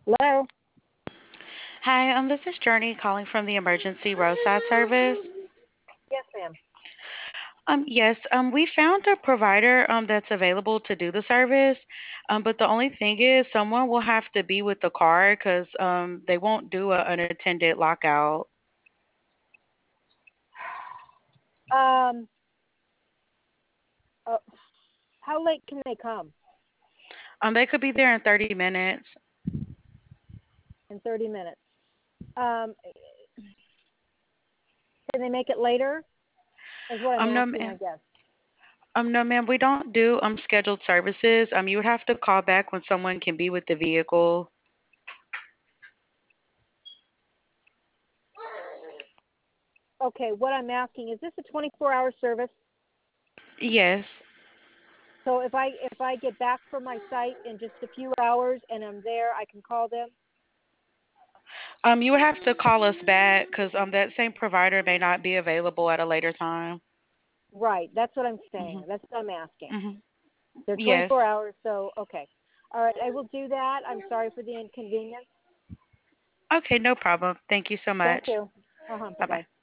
Hello? Hi, this is Journey calling from the emergency roadside service. Yes, ma'am. Yes, we found a provider that's available to do the service, but the only thing is someone will have to be with the car because they won't do an unattended lockout. Um, uh, how late can they come? They could be there in 30 minutes. In 30 minutes. Um, can they make it later? Is what I'm No, asking, I ma'am. guess. No, ma'am. We don't do scheduled services. You would have to call back when someone can be with the vehicle. Okay, what I'm asking is this a 24-hour service? Yes. So if I get back from my site in just a few hours and I'm there, I can call them. You would have to call us back because that same provider may not be available at a later time. Right, that's what I'm Hmm saying. That's what I'm asking. hmm They're 24 Yes. hours, so okay. All right, I will do that. I'm sorry for the inconvenience. Okay, no problem. Thank you so Thank much. you. Bye Bye-bye. bye.